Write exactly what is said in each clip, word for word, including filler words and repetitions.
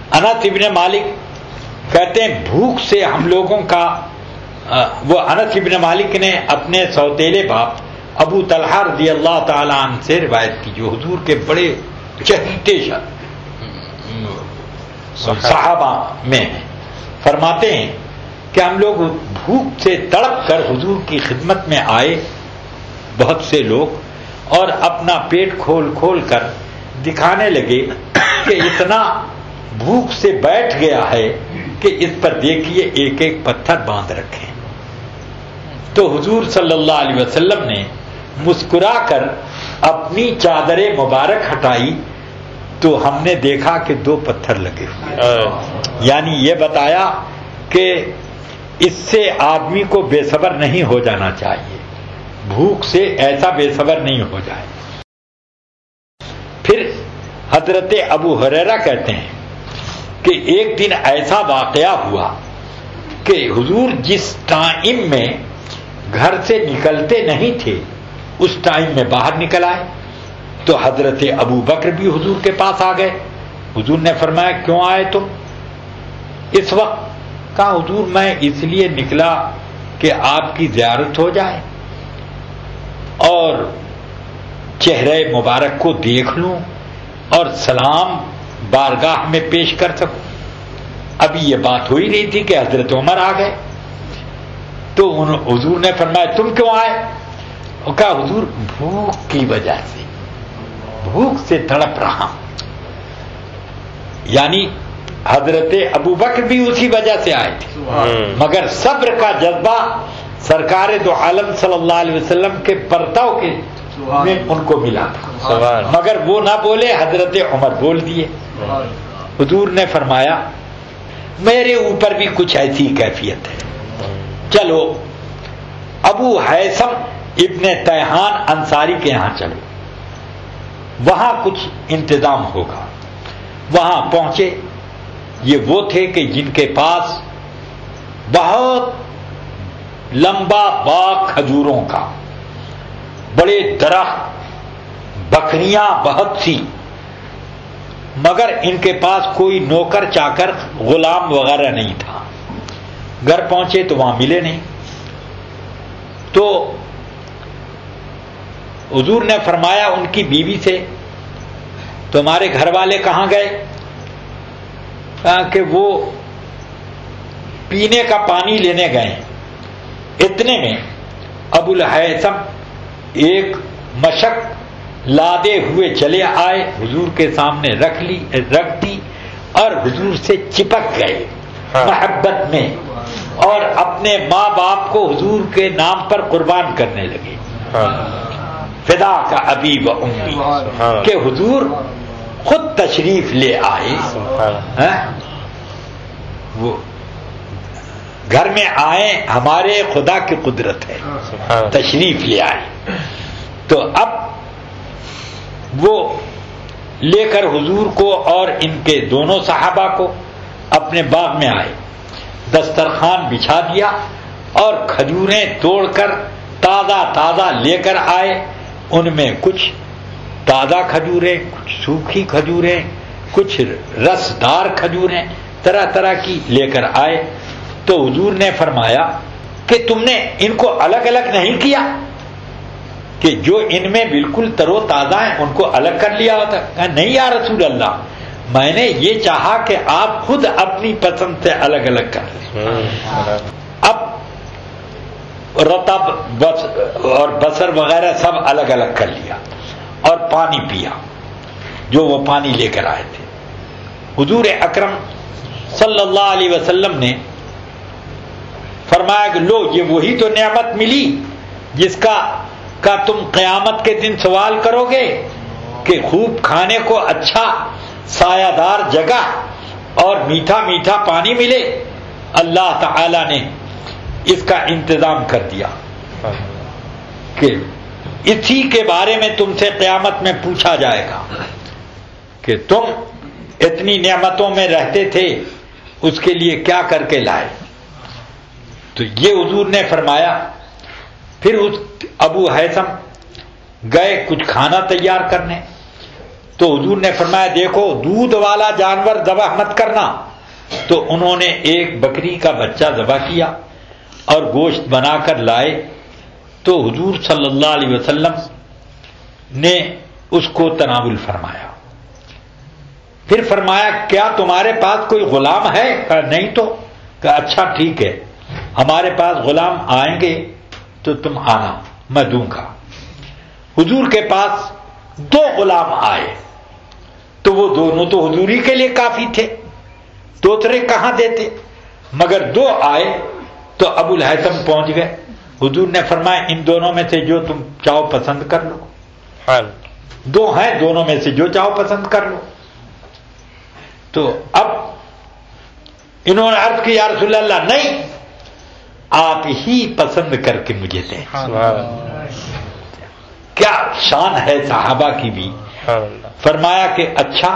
انس ابن مالک کہتے ہیں بھوک سے ہم لوگوں کا، وہ انس ابن مالک نے اپنے سوتیلے باپ ابو طلحہ رضی اللہ تعالی عنہ سے روایت کی، جو حضور کے بڑے چہیتے صحابہ میں ہیں، فرماتے ہیں کہ ہم لوگ بھوک سے تڑپ کر حضور کی خدمت میں آئے بہت سے لوگ، اور اپنا پیٹ کھول کھول کر دکھانے لگے کہ اتنا بھوک سے بیٹھ گیا ہے کہ اس پر دیکھیے ایک ایک پتھر باندھ رکھے۔ تو حضور صلی اللہ علیہ وسلم نے مسکرا کر اپنی چادر مبارک ہٹائی تو ہم نے دیکھا کہ دو پتھر لگے ہوئے، یعنی یہ بتایا کہ اس سے آدمی کو بے صبر نہیں ہو جانا چاہیے، بھوک سے ایسا بے صبر نہیں ہو جائے۔ پھر حضرت ابو ہریرہ کہتے ہیں کہ ایک دن ایسا واقعہ ہوا کہ حضور جس ٹائم میں گھر سے نکلتے نہیں تھے اس ٹائم میں باہر نکل آئے، تو حضرت ابو بکر بھی حضور کے پاس آ گئے۔ حضور نے فرمایا کیوں آئے تم اس وقت؟ کہا حضور میں اس لیے نکلا کہ آپ کی زیارت ہو جائے اور چہرے مبارک کو دیکھ لوں اور سلام بارگاہ میں پیش کر سکوں۔ ابھی یہ بات ہو ہی رہی تھی کہ حضرت عمر آ گئے، تو حضور نے فرمایا تم کیوں آئے؟ اور کہا حضور بھوک کی وجہ سے، بھوک سے تڑپ رہا ہوں۔ یعنی حضرت ابو بکر بھی اسی وجہ سے آئے تھے، مگر صبر کا جذبہ سرکار دو عالم صلی اللہ علیہ وسلم کے پرتو کے میں ان کو ملا تھا، مگر وہ نہ بولے، حضرت عمر بول دیے۔ حضور نے فرمایا میرے اوپر بھی کچھ ایسی کیفیت ہے، چلو ابو حیثم ابن تیہان انصاری کے یہاں چلو، وہاں کچھ انتظام ہوگا۔ وہاں پہنچے، یہ وہ تھے کہ جن کے پاس بہت لمبا باغ کھجوروں کا، بڑے درخت، بکریاں بہت سی، مگر ان کے پاس کوئی نوکر چاکر غلام وغیرہ نہیں تھا۔ گھر پہنچے تو وہاں ملے نہیں، تو حضور نے فرمایا ان کی بیوی سے تمہارے گھر والے کہاں گئے؟ کہا کہ وہ پینے کا پانی لینے گئے۔ اتنے میں ابو الہیثم ایک مشک لادے ہوئے چلے آئے، حضور کے سامنے رکھ لی رکھ دی اور حضور سے چپک گئے محبت میں، اور اپنے ماں باپ کو حضور کے نام پر قربان کرنے لگے، فدا کا ابی و امی، کہ حضور خود تشریف لے آئے، وہ گھر میں آئے، ہمارے خدا کی قدرت ہے، تشریف لے آئے۔ تو اب وہ لے کر حضور کو اور ان کے دونوں صحابہ کو اپنے باغ میں آئے، دسترخوان بچھا دیا اور کھجوریں توڑ کر تازہ تازہ لے کر آئے۔ ان میں کچھ تازہ کھجوریں، کچھ سوکھی کھجوریں، کچھ رسدار کھجوریں، طرح طرح کی لے کر آئے۔ تو حضور نے فرمایا کہ تم نے ان کو الگ الگ نہیں کیا، کہ جو ان میں بالکل تر و تازہ ہیں ان کو الگ کر لیا ہوتا؟ کہا نہیں یا رسول اللہ، میں نے یہ چاہا کہ آپ خود اپنی پسند سے الگ الگ کر لیں۔ اب رطب بس اور بصر وغیرہ سب الگ الگ کر لیا اور پانی پیا جو وہ پانی لے کر آئے تھے۔ حضور اکرم صلی اللہ علیہ وسلم نے فرمایا کہ لو یہ وہی تو نعمت ملی جس کا کا تم قیامت کے دن سوال کرو گے، کہ خوب کھانے کو اچھا سایہ دار جگہ اور میٹھا میٹھا پانی ملے۔ اللہ تعالی نے اس کا انتظام کر دیا کہ اسی کے بارے میں تم سے قیامت میں پوچھا جائے گا کہ تم اتنی نعمتوں میں رہتے تھے، اس کے لیے کیا کر کے لائے۔ تو یہ حضور نے فرمایا۔ پھر اس ابو حیثم گئے کچھ کھانا تیار کرنے، تو حضور نے فرمایا دیکھو دودھ والا جانور ذبح مت کرنا. تو انہوں نے ایک بکری کا بچہ ذبح کیا اور گوشت بنا کر لائے. تو حضور صلی اللہ علیہ وسلم نے اس کو تناول فرمایا. پھر فرمایا کیا تمہارے پاس کوئی غلام ہے؟ کہا نہیں. تو کہا اچھا ٹھیک ہے، ہمارے پاس غلام آئیں گے تو تم آنا، میں دوں گا. حضور کے پاس دو غلام آئے تو وہ دونوں تو حضور ہی کے لیے کافی تھے، دوسرے کہاں دیتے، مگر دو آئے تو ابو الہیثم پہنچ گئے. حضور نے فرمایا ان دونوں میں سے جو تم چاہو پسند کر لو. حال دو ہیں، دونوں میں سے جو چاہو پسند کر لو. تو اب انہوں نے عرض کی یا رسول اللہ نہیں، آپ ہی پسند کر کے مجھے دیں. کیا شان ہے صحابہ کی بھی. فرمایا کہ اچھا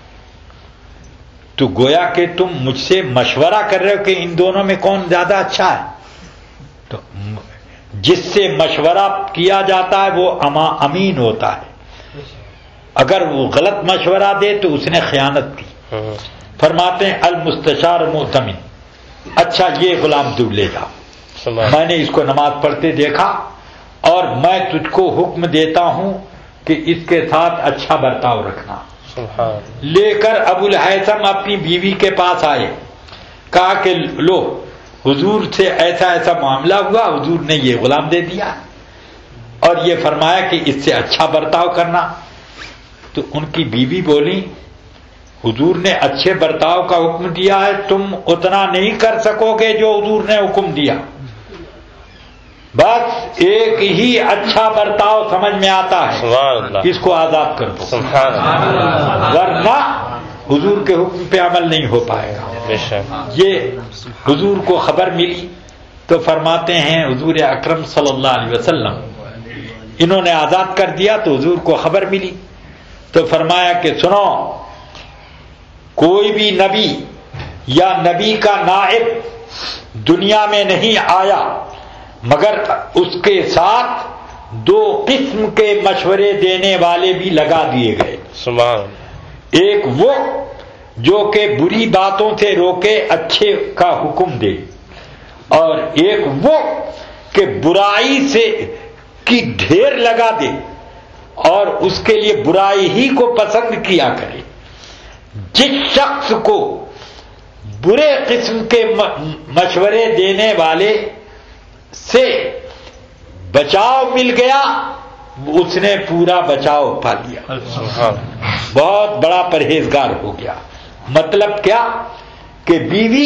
تو گویا کہ تم مجھ سے مشورہ کر رہے ہو کہ ان دونوں میں کون زیادہ اچھا ہے. تو جس سے مشورہ کیا جاتا ہے وہ امین ہوتا ہے، اگر وہ غلط مشورہ دے تو اس نے خیانت کی. فرماتے ہیں المستشار مؤتمن، اچھا یہ غلام تو لے جا. میں نے اس کو نماز پڑھتے دیکھا اور میں تجھ کو حکم دیتا ہوں کہ اس کے ساتھ اچھا برتاؤ رکھنا. لے کر ابو الہیثم اپنی بیوی کے پاس آئے، کہا کہ لو حضور سے ایسا ایسا معاملہ ہوا، حضور نے یہ غلام دے دیا اور یہ فرمایا کہ اس سے اچھا برتاؤ کرنا. تو ان کی بیوی بولی حضور نے اچھے برتاؤ کا حکم دیا ہے، تم اتنا نہیں کر سکو گے جو حضور نے حکم دیا، بس ایک ہی اچھا برتاؤ سمجھ میں آتا ہے، اس کو آزاد کر دو، ورنہ حضور کے حکم پہ عمل نہیں ہو پائے گا. یہ حضور کو خبر ملی تو فرماتے ہیں حضور اکرم صلی اللہ علیہ وسلم انہوں نے آزاد کر دیا. تو حضور کو خبر ملی تو فرمایا کہ سنو، کوئی بھی نبی یا نبی کا نائب دنیا میں نہیں آیا مگر اس کے ساتھ دو قسم کے مشورے دینے والے بھی لگا دیے گئے. سبحان. ایک وہ جو کہ بری باتوں سے روکے، اچھے کا حکم دے، اور ایک وہ کہ برائی سے کی ڈھیر لگا دے اور اس کے لیے برائی ہی کو پسند کیا کرے. جس شخص کو برے قسم کے مشورے دینے والے سے بچاؤ مل گیا اس نے پورا بچاؤ پا لیا، بہت بڑا پرہیزگار ہو گیا. مطلب کیا کہ بیوی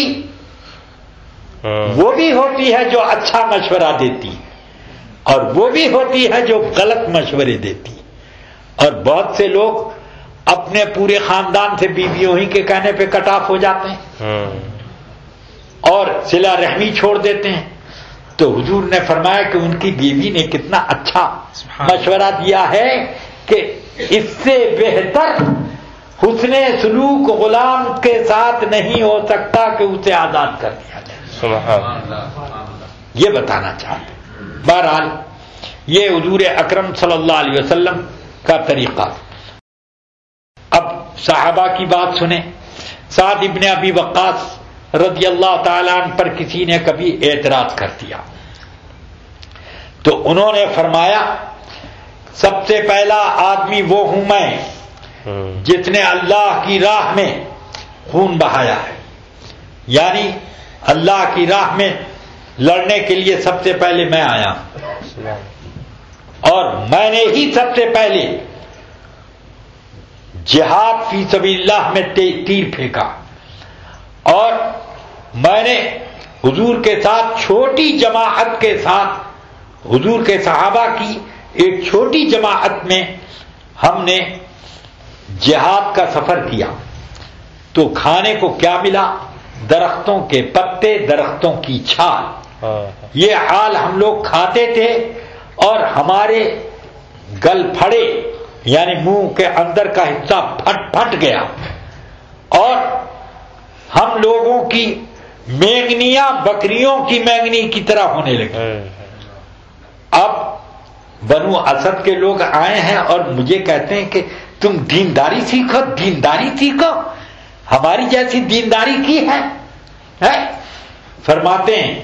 وہ بھی ہوتی ہے جو اچھا مشورہ دیتی اور وہ بھی ہوتی ہے جو غلط مشورے دیتی. اور بہت سے لوگ اپنے پورے خاندان سے بیویوں ہی کے کہنے پہ کٹ آف ہو جاتے ہیں اور صلہ رحمی چھوڑ دیتے ہیں. تو حضور نے فرمایا کہ ان کی بیوی نے کتنا اچھا مشورہ دیا ہے کہ اس سے بہتر حسن سلوک غلام کے ساتھ نہیں ہو سکتا کہ اسے آزاد کر دیا جائے. یہ بتانا چاہتے. بہرحال یہ حضور اکرم صلی اللہ علیہ وسلم کا طریقہ. اب صحابہ کی بات سنیں. سعد ابن ابی وقاص رضی اللہ تعالیٰ عنہ پر کسی نے کبھی اعتراض کر دیا تو انہوں نے فرمایا سب سے پہلا آدمی وہ ہوں میں جس نے اللہ کی راہ میں خون بہایا ہے، یعنی اللہ کی راہ میں لڑنے کے لیے سب سے پہلے میں آیا اور میں نے ہی سب سے پہلے جہاد فی سبیل اللہ میں تیر پھینکا اور میں نے حضور کے ساتھ چھوٹی جماعت کے ساتھ حضور کے صحابہ کی ایک چھوٹی جماعت میں ہم نے جہاد کا سفر کیا. تو کھانے کو کیا ملا؟ درختوں کے پتے، درختوں کی چھال. یہ حال ہم لوگ کھاتے تھے اور ہمارے گل پھڑے، یعنی منہ کے اندر کا حصہ پھٹ پھٹ گیا اور ہم لوگوں کی مینگنیاں بکریوں کی مینگنی کی طرح ہونے لگی. اب بنو اسد کے لوگ آئے ہیں اور مجھے کہتے ہیں کہ تم دینداری سیکھو، دینداری سیکھو، ہماری جیسی دینداری کی ہے, ہے؟ فرماتے ہیں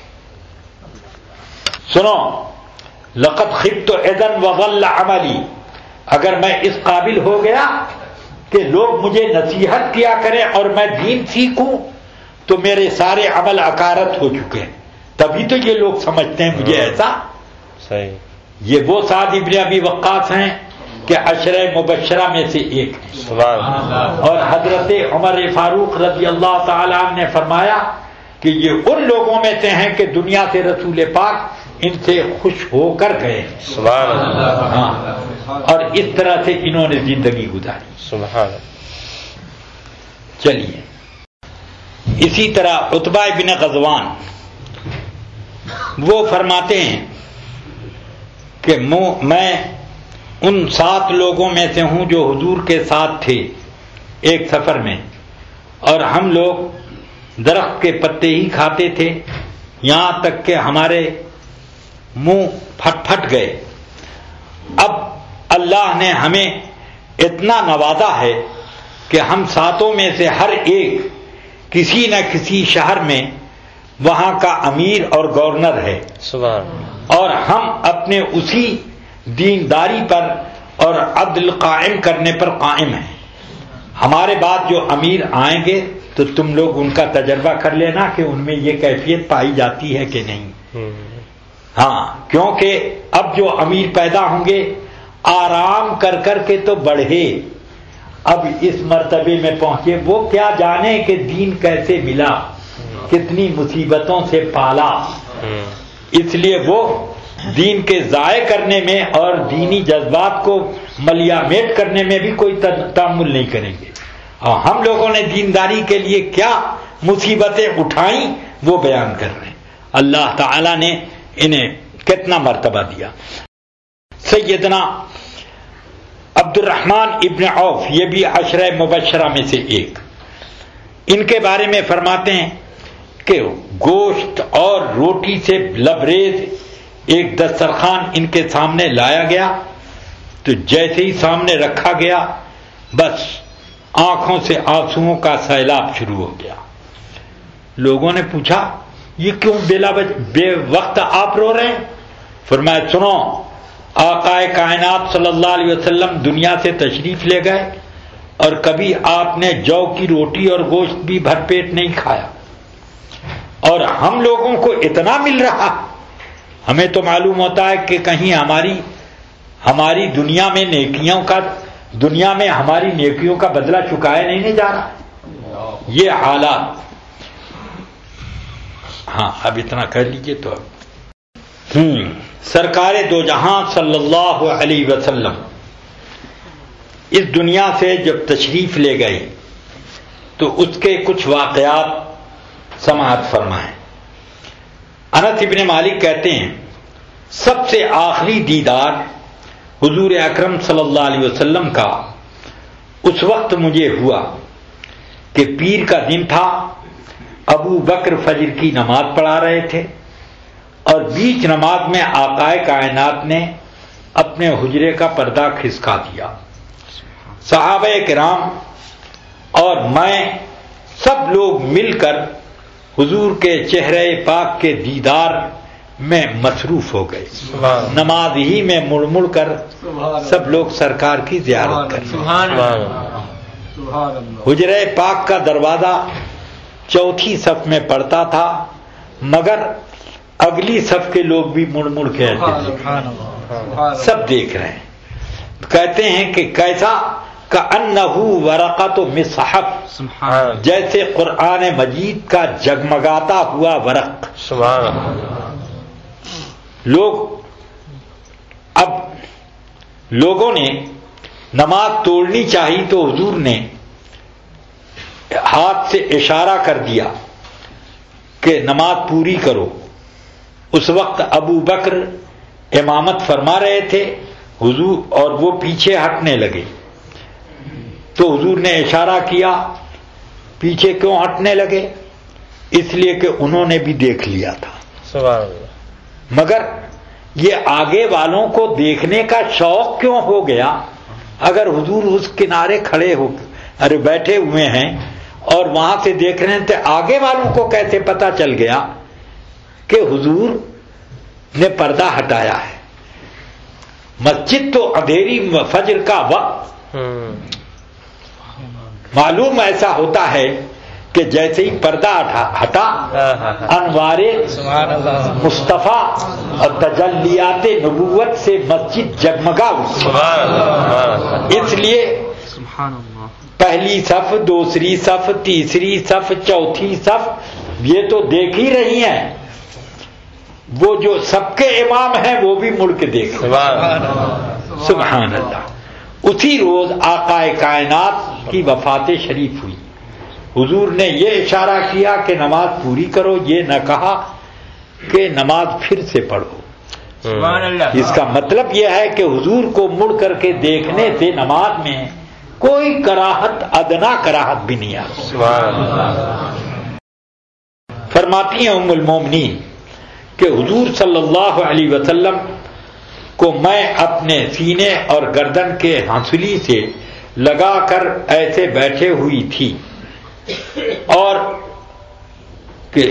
سنو لقد خبت اذا وضل عملی، اگر میں اس قابل ہو گیا کہ لوگ مجھے نصیحت کیا کریں اور میں دین سیکھوں تو میرے سارے عمل اکارت ہو چکے ہیں. تبھی تو یہ لوگ سمجھتے ہیں مجھے ایسا. صحیح. یہ وہ سعد ابن ابی وقاص ہیں کہ عشرہ مبشرہ میں سے ایک ہیں. سبحان اللہ. اور حضرت عمر فاروق رضی اللہ تعالیٰ عنہ نے فرمایا کہ یہ ان لوگوں میں سے ہیں کہ دنیا سے رسول پاک ان سے خوش ہو کر گئے. سبحان اللہ. ہاں، اور اس طرح سے انہوں نے زندگی گزاری. سبحان اللہ. چلیے اسی طرح عتبہ ابن غزوان وہ فرماتے ہیں کہ میں ان سات لوگوں میں سے ہوں جو حضور کے ساتھ تھے ایک سفر میں، اور ہم لوگ درخت کے پتے ہی کھاتے تھے یہاں تک کہ ہمارے منہ پھٹ پھٹ گئے. اب اللہ نے ہمیں اتنا نوازا ہے کہ ہم ساتوں میں سے ہر ایک کسی نہ کسی شہر میں وہاں کا امیر اور گورنر ہے. سبحان. اور ہم اپنے اسی دینداری پر اور عدل قائم کرنے پر قائم ہیں. ہمارے بعد جو امیر آئیں گے تو تم لوگ ان کا تجربہ کر لینا کہ ان میں یہ کیفیت پائی جاتی ہے کہ نہیں. ہاں، کیونکہ اب جو امیر پیدا ہوں گے آرام کر کر کے تو بڑھے، اب اس مرتبے میں پہنچے، وہ کیا جانے کہ دین کیسے ملا، کتنی مصیبتوں سے پالا. اس لیے وہ دین کے ضائع کرنے میں اور دینی جذبات کو ملیامیٹ کرنے میں بھی کوئی تأمل نہیں کریں گے. اور ہم لوگوں نے دینداری کے لیے کیا مصیبتیں اٹھائیں وہ بیان کر رہے ہیں. اللہ تعالیٰ نے انہیں کتنا مرتبہ دیا. سیدنا عبد الرحمن ابن عوف یہ بھی عشرہ مبشرہ میں سے ایک، ان کے بارے میں فرماتے ہیں کہ گوشت اور روٹی سے لبریز ایک دسترخوان ان کے سامنے لایا گیا تو جیسے ہی سامنے رکھا گیا بس آنکھوں سے آنسوؤں کا سیلاب شروع ہو گیا. لوگوں نے پوچھا یہ کیوں بلا بے وقت آپ رو رہے ہیں؟ فرمایا سنو، آقا کائنات صلی اللہ علیہ وسلم دنیا سے تشریف لے گئے اور کبھی آپ نے جو کی روٹی اور گوشت بھی بھر پیٹ نہیں کھایا، اور ہم لوگوں کو اتنا مل رہا. ہمیں تو معلوم ہوتا ہے کہ کہیں ہماری ہماری دنیا میں نیکیوں کا دنیا میں ہماری نیکیوں کا بدلہ چکایا نہیں نہیں جا رہا. یہ حالات. ہاں اب اتنا کہہ لیجئے تو اب ہوں سرکار دو جہاں صلی اللہ علیہ وسلم اس دنیا سے جب تشریف لے گئے تو اس کے کچھ واقعات سماعت فرمائیں. انس ابن مالک کہتے ہیں سب سے آخری دیدار حضور اکرم صلی اللہ علیہ وسلم کا اس وقت مجھے ہوا کہ پیر کا دن تھا، ابو بکر فجر کی نماز پڑھا رہے تھے اور بیچ نماز میں آقا کائنات نے اپنے حجرے کا پردہ کھسکا دیا. صحابہ کرام اور میں سب لوگ مل کر حضور کے چہرے پاک کے دیدار میں مصروف ہو گئے. نماز ہی میں مڑ مڑ کر سب لوگ سرکار کی زیارت کرتے. حجرے پاک کا دروازہ چوتھی صف میں پڑتا تھا مگر اگلی صف کے لوگ بھی مڑ مڑ کے سب دیکھ رہے ہیں. کہتے ہیں کہ کیسا کأنہ ورقۃ مصحف، جیسے قرآن مجید کا جگمگاتا ہوا ورق. لوگ اب لوگوں نے نماز توڑنی چاہی تو حضور نے ہاتھ سے اشارہ کر دیا کہ نماز پوری کرو. اس وقت ابو بکر امامت فرما رہے تھے حضور اور وہ پیچھے ہٹنے لگے تو حضور نے اشارہ کیا. پیچھے کیوں ہٹنے لگے؟ اس لیے کہ انہوں نے بھی دیکھ لیا تھا. سبحان اللہ. مگر یہ آگے والوں کو دیکھنے کا شوق کیوں ہو گیا اگر حضور اس کنارے کھڑے ہو ارے بیٹھے ہوئے ہیں اور وہاں سے دیکھ رہے ہیں تو آگے والوں کو کیسے پتا چل گیا کہ حضور نے پردہ ہٹایا ہے؟ مسجد تو اندھیری فجر کا وقت معلوم ایسا ہوتا ہے کہ جیسے ہی پردہ ہٹا انوار مصطفیٰ اور تجلیات نبوت سے مسجد جگمگا اٹھی۔ اس لیے پہلی صف، دوسری صف، تیسری صف، چوتھی صف یہ تو دیکھ ہی رہی ہیں، وہ جو سب کے امام ہیں وہ بھی مڑ کے دیکھ سبحان اللہ۔ اسی روز آقا کائنات کی وفات شریف ہوئی۔ حضور نے یہ اشارہ کیا کہ نماز پوری کرو، یہ نہ کہا کہ نماز پھر سے پڑھو۔ سبحان اللہ۔ اس کا مطلب یہ ہے کہ حضور کو مڑ کر کے دیکھنے سے نماز میں کوئی کراہت، ادنا کراہت بھی نہیں آتی۔ سبحان اللہ۔ فرماتی ہیں ام المومنین کہ حضور صلی اللہ علیہ وسلم کو میں اپنے سینے اور گردن کے ہنسلی سے لگا کر ایسے بیٹھے ہوئی تھی اور کہ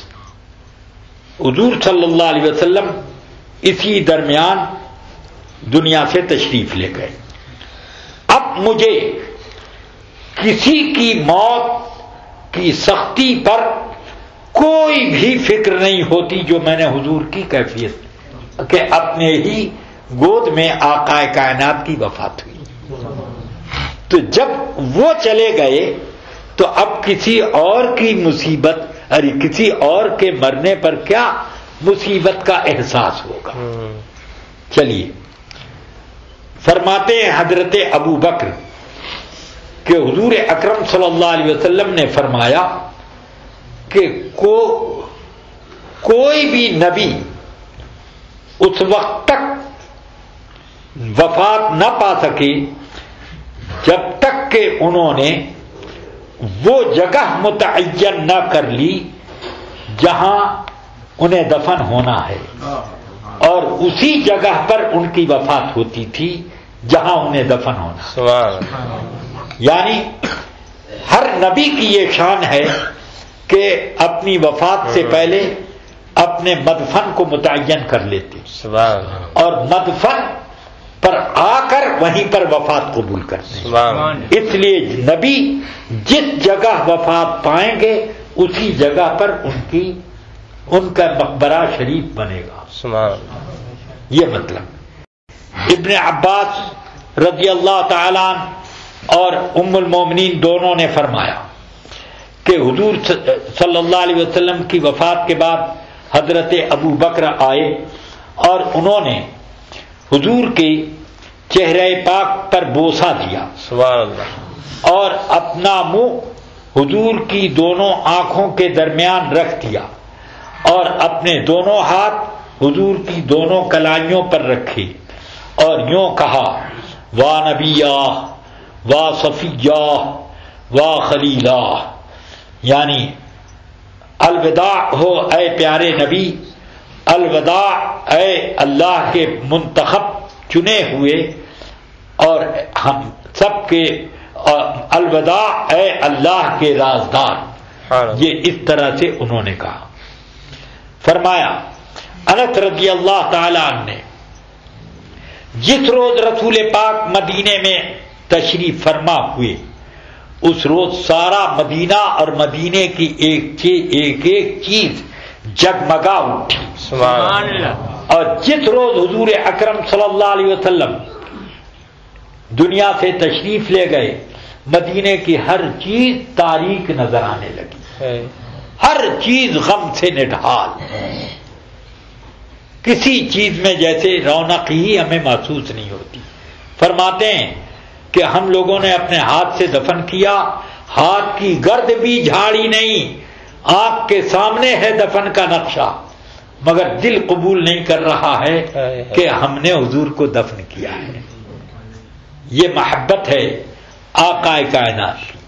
حضور صلی اللہ علیہ وسلم اسی درمیان دنیا سے تشریف لے گئے۔ اب مجھے کسی کی موت کی سختی پر کوئی بھی فکر نہیں ہوتی جو میں نے حضور کی کیفیت کہ اپنے ہی گود میں آقا کائنات کی وفات ہوئی۔ تو جب وہ چلے گئے تو اب کسی اور کی مصیبت ارے کسی اور کے مرنے پر کیا مصیبت کا احساس ہوگا۔ چلیے فرماتے ہیں حضرت ابو بکر کہ حضور اکرم صلی اللہ علیہ وسلم نے فرمایا کہ کو کوئی بھی نبی اس وقت تک وفات نہ پا سکے جب تک کہ انہوں نے وہ جگہ متعین نہ کر لی جہاں انہیں دفن ہونا ہے، اور اسی جگہ پر ان کی وفات ہوتی تھی جہاں انہیں دفن ہونا۔ سبحان اللہ۔ یعنی ہر نبی کی یہ شان ہے کہ اپنی وفات سے پہلے اپنے مدفن کو متعین کر لیتے سبحان اللہ۔ اور مدفن پر آ کر وہیں پر وفات قبول کرتے۔ سبحان اللہ۔ اس لیے نبی جس جگہ وفات پائیں گے اسی جگہ پر ان کی ان کا مقبرہ شریف بنے گا۔ سبحان اللہ۔ یہ مطلب ابن عباس رضی اللہ تعالیٰ عنہ اور ام المومنین دونوں نے فرمایا کہ حضور صلی اللہ علیہ وسلم کی وفات کے بعد حضرت ابو بکر آئے اور انہوں نے حضور کے چہرے پاک پر بوسہ دیا سبحان اللہ، اور اپنا منہ حضور کی دونوں آنکھوں کے درمیان رکھ دیا اور اپنے دونوں ہاتھ حضور کی دونوں کلائیوں پر رکھے اور یوں کہا وا نبیہ وا صفیہ وا خلیلہ، یعنی الوداع ہو اے پیارے نبی، الوداع اے اللہ کے منتخب چنے ہوئے، اور ہم سب کے الوداع اے اللہ کے رازدار۔ یہ اس طرح سے انہوں نے کہا۔ فرمایا انس رضی اللہ تعالی عنہ نے جس روز رسول پاک مدینے میں تشریف فرما ہوئے اس روز سارا مدینہ اور مدینے کی ایک چیز ایک ایک چیز جگمگا اٹھی۔ سبحان اللہ۔ اور جس روز حضور اکرم صلی اللہ علیہ وسلم دنیا سے تشریف لے گئے مدینے کی ہر چیز تاریک نظر آنے لگی، ہر چیز غم سے نڈھال، کسی چیز میں جیسے رونق ہی ہمیں محسوس نہیں ہوتی۔ فرماتے ہیں کہ ہم لوگوں نے اپنے ہاتھ سے دفن کیا، ہاتھ کی گرد بھی جھاڑی نہیں، آنکھ کے سامنے ہے دفن کا نقشہ، مگر دل قبول نہیں کر رہا ہے کہ ہم نے حضور کو دفن کیا ہے۔ یہ محبت ہے آقا کائنات کی۔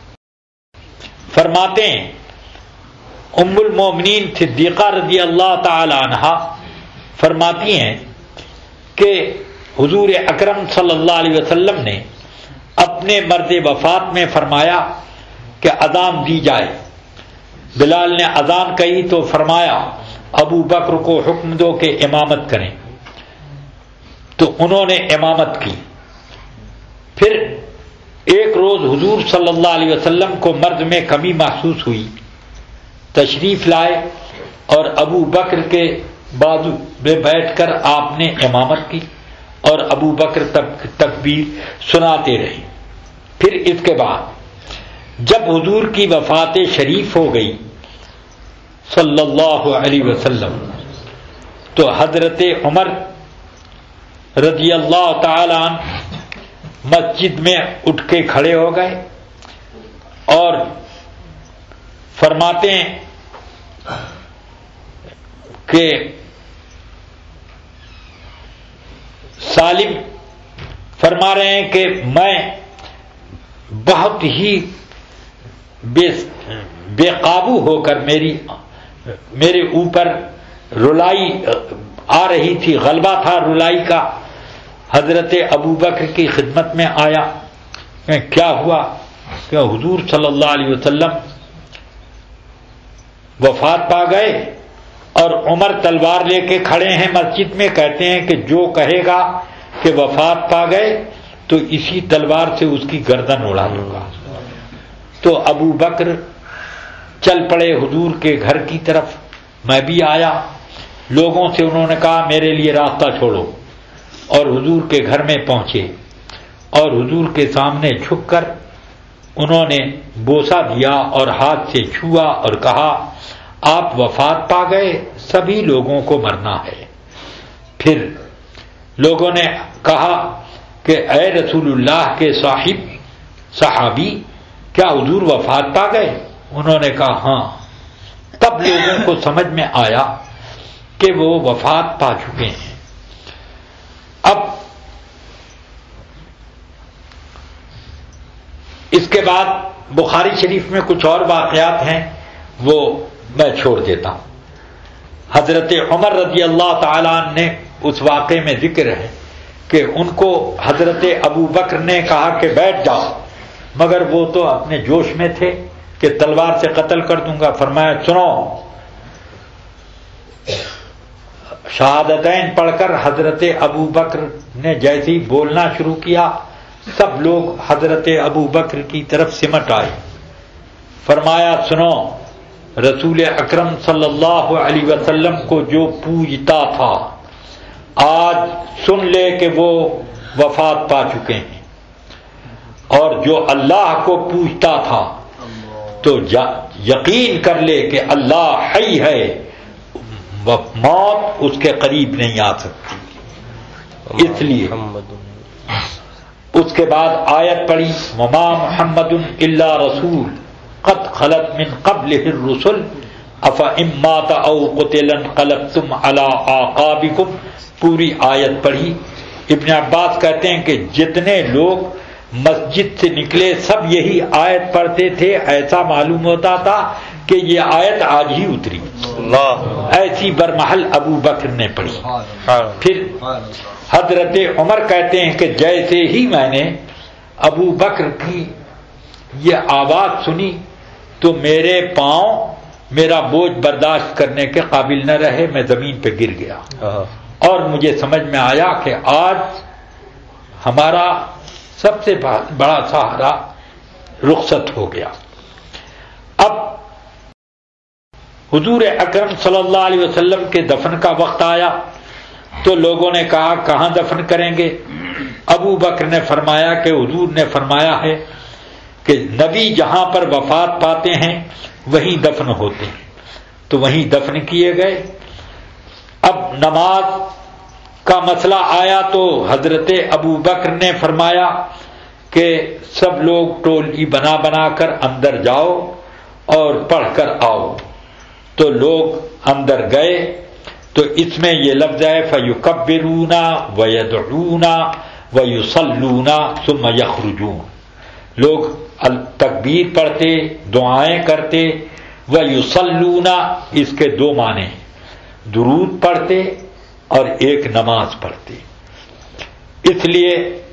فرماتے ہیں ام المومنین صدیقہ رضی اللہ تعالی عنہا فرماتی ہیں کہ حضور اکرم صلی اللہ علیہ وسلم نے اپنے مرض وفات میں فرمایا کہ اذان دی جائے. بلال نے اذان کہی تو فرمایا ابو بکر کو حکم دو کہ امامت کریں. تو انہوں نے امامت کی. پھر ایک روز حضور صلی اللہ علیہ وسلم کو مرد میں کمی محسوس ہوئی. تشریف لائے اور ابو بکر کے بازو میں بیٹھ کر آپ نے امامت کی اور ابو بکر تکبیر سناتے رہے. پھر اس کے بعد جب حضور کی وفات شریف ہو گئی صلی اللہ علیہ وسلم تو حضرت عمر رضی اللہ تعالی عنہ مسجد میں اٹھ کے کھڑے ہو گئے اور فرماتے ہیں کہ سالم فرما رہے ہیں کہ میں بہت ہی بے بے قابو ہو کر میری میرے اوپر رلائی آ رہی تھی، غلبہ تھا رلائی کا. حضرت ابو بکر کی خدمت میں آیا کہ کیا ہوا کہ حضور صلی اللہ علیہ وسلم وفات پا گئے اور عمر تلوار لے کے کھڑے ہیں مسجد میں. کہتے ہیں کہ جو کہے گا کہ وفات پا گئے تو اسی تلوار سے اس کی گردن اڑا دوں گا. تو ابو بکر چل پڑے حضور کے گھر کی طرف. میں بھی آیا. لوگوں سے انہوں نے کہا میرے لیے راستہ چھوڑو اور حضور کے گھر میں پہنچے اور حضور کے سامنے جھک کر انہوں نے بوسہ دیا اور ہاتھ سے چھوا اور کہا آپ وفات پا گئے، سبھی لوگوں کو مرنا ہے. پھر لوگوں نے کہا کہ اے رسول اللہ کے صاحب صحابی کیا حضور وفات پا گئے؟ انہوں نے کہا ہاں. تب لوگوں کو سمجھ میں آیا کہ وہ وفات پا چکے ہیں. اب اس کے بعد بخاری شریف میں کچھ اور واقعات ہیں وہ میں چھوڑ دیتا ہوں. حضرت عمر رضی اللہ تعالیٰ عنہ نے اس واقعے میں ذکر ہے کہ ان کو حضرت ابو بکر نے کہا کہ بیٹھ جاؤ، مگر وہ تو اپنے جوش میں تھے کہ تلوار سے قتل کر دوں گا. فرمایا سنو. شہادتین پڑھ کر حضرت ابو بکر نے جیسے ہی بولنا شروع کیا سب لوگ حضرت ابو بکر کی طرف سمٹ آئے. فرمایا سنو، رسول اکرم صلی اللہ علیہ وسلم کو جو پوجتا تھا آج سن لے کہ وہ وفات پا چکے ہیں، اور جو اللہ کو پوجتا تھا تو یقین کر لے کہ اللہ حی ہے، موت اس کے قریب نہیں آ سکتی. اس لیے اس کے بعد آیت پڑھی وما محمد الا رسول قد خلت من قبلہ الرسل افإن مات او قتل انقلبتم علی اعقابکم. پوری آیت پڑھی. ابن عباس کہتے ہیں کہ جتنے لوگ مسجد سے نکلے سب یہی آیت پڑھتے تھے. ایسا معلوم ہوتا تھا کہ یہ آیت آج ہی اتری. ایسی برمحل ابو بکر نے پڑھی. پھر حضرت عمر کہتے ہیں کہ جیسے ہی میں نے ابو بکر کی یہ آواز سنی تو میرے پاؤں میرا بوجھ برداشت کرنے کے قابل نہ رہے، میں زمین پہ گر گیا اور مجھے سمجھ میں آیا کہ آج ہمارا سب سے بڑا سہارا رخصت ہو گیا. اب حضور اکرم صلی اللہ علیہ وسلم کے دفن کا وقت آیا تو لوگوں نے کہا کہاں دفن کریں گے؟ ابو بکر نے فرمایا کہ حضور نے فرمایا ہے کہ نبی جہاں پر وفات پاتے ہیں وہیں دفن ہوتے ہیں، تو وہیں دفن کیے گئے. اب نماز کا مسئلہ آیا تو حضرت ابو بکر نے فرمایا کہ سب لوگ ٹولی بنا بنا کر اندر جاؤ اور پڑھ کر آؤ. تو لوگ اندر گئے تو اس میں یہ لفظ ہے فَيُكَبِّرُونَ وَيَدْعُونَ وَيُصَلُّونَ ثُمَّ يَخْرُجُونَ. لوگ تکبیر پڑھتے، دعائیں کرتے. وَيُصَلُّونَ اس کے دو معنی، درود پڑھتے اور ایک نماز پڑھتے. اس لیے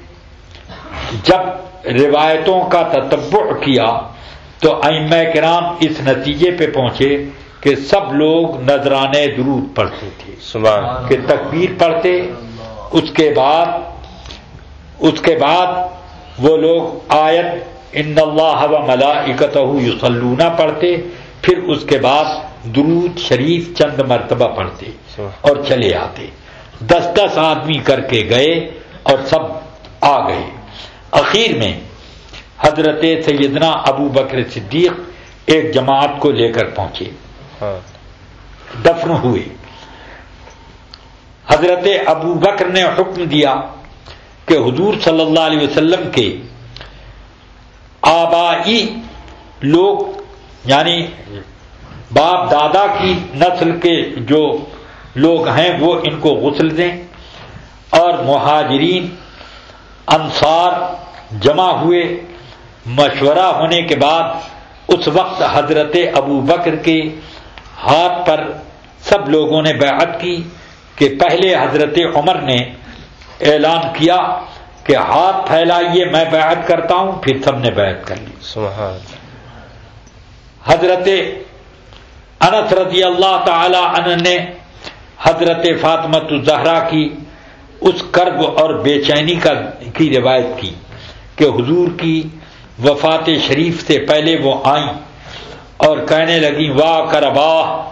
جب روایتوں کا تتبع کیا تو ائمہ کرام اس نتیجے پہ پہنچے کہ سب لوگ نذرانے درود پڑھتے تھے، سبحان کہ تکبیر پڑھتے، اس کے بعد اس کے بعد وہ لوگ آیت ان اللہ و ملائکتہ یصلون پڑھتے، پھر اس کے بعد درود شریف چند مرتبہ پڑھتے اور چلے آتے۔ دس دس آدمی کر کے گئے اور سب آ گئے۔ اخیر میں حضرت سیدنا ابو بکر صدیق ایک جماعت کو لے کر پہنچے، ہاں دفن ہوئے۔ حضرت ابو بکر نے حکم دیا کہ حضور صلی اللہ علیہ وسلم کے آبائی لوگ یعنی باپ دادا کی نسل کے جو لوگ ہیں وہ ان کو غسل دیں، اور مہاجرین انصار جمع ہوئے۔ مشورہ ہونے کے بعد اس وقت حضرت ابو بکر کے ہاتھ پر سب لوگوں نے بیعت کی کہ پہلے حضرت عمر نے اعلان کیا کہ ہاتھ پھیلائیے میں بیعت کرتا ہوں، پھر سب نے بیعت کر لی۔ سبحان حضرت انس رضی اللہ تعالی عنہ نے حضرت فاطمہ الزہرا کی اس کرب اور بے چینی کا کی روایت کی کہ حضور کی وفات شریف سے پہلے وہ آئیں اور کہنے لگیں واہ کربا،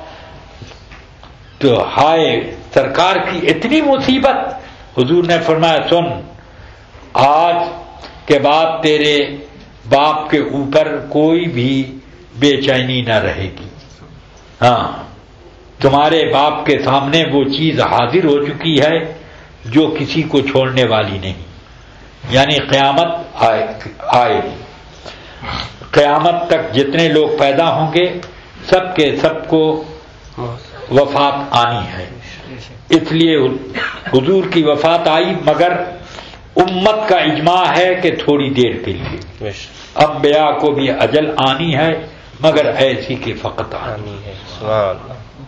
تو ہائے سرکار کی اتنی مصیبت۔ حضور نے فرمایا سن، آج کے بعد تیرے باپ کے اوپر کوئی بھی بے چینی نہ رہے گی، ہاں تمہارے باپ کے سامنے وہ چیز حاضر ہو چکی ہے جو کسی کو چھوڑنے والی نہیں، یعنی قیامت آئے آئے گی۔ قیامت تک جتنے لوگ پیدا ہوں گے سب کے سب کو وفات آنی ہے، اس لیے حضور کی وفات آئی، مگر امت کا اجماع ہے کہ تھوڑی دیر کے لیے۔ انبیاء کو بھی اجل آنی ہے مگر ایسی کہ فقط آنی ہے۔ سبحان اللہ۔